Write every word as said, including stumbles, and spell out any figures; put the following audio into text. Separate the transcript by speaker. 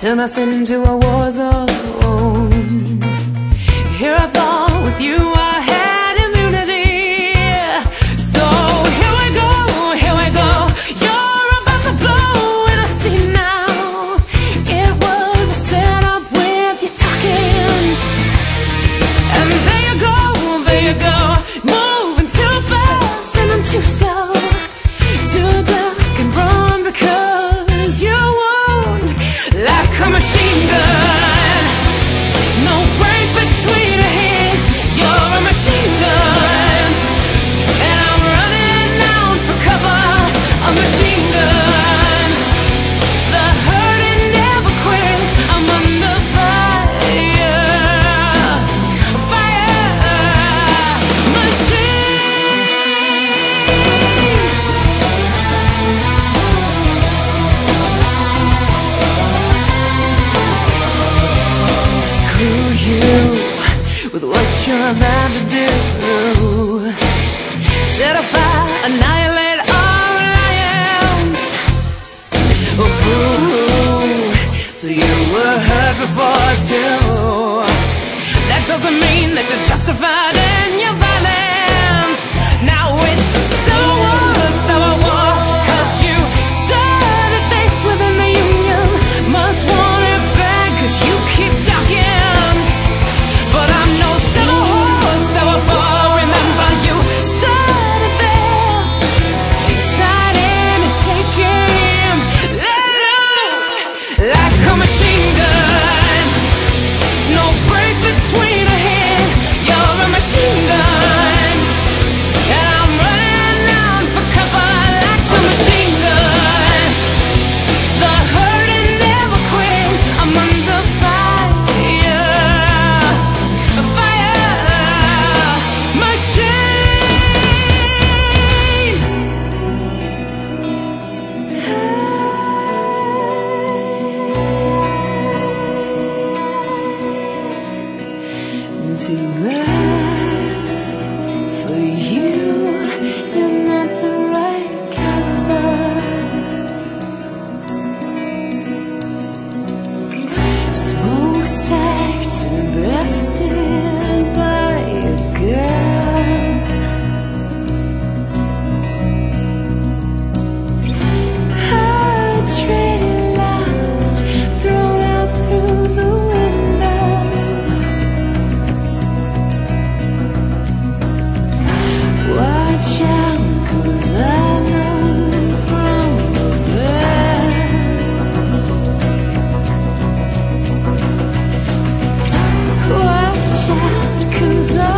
Speaker 1: turn us into a war zone. Here I thought with you I had immunity. So here we go, here we go. You're about to blow and I see now it was a setup with you talking. And there you go, there you go, moving too fast and I'm too slow to duck and run because you wound like a machine gun. No break between a hit, you're a machine gun. And I'm running out for cover, a machine gun. The hurting never quits, I'm under fire. Fire, machine. Screw you with what you're about to do. Set a fire, annihilate all lions. Oh, boo, so you were hurt before too. That doesn't mean that you're justified in your violence. Now it's a civil war, a civil war, 'cause you started this within the union. Must want it back 'cause you keep talking. But I'm no civil war, civil war. Remember you started this, starting to take him, let loose like a machine gun. No break between a hit, you're a machine gun. And I'm running out for cover like a machine gun. The hurting never quits, I'm under fire. Fire, machine. Too bad for you, you're not the right caliber. Smokestacked and bested by a girl. Hard traded, lost, thrown out through the window. Watch out, 'cause I learned from the best. Watch out, 'cause I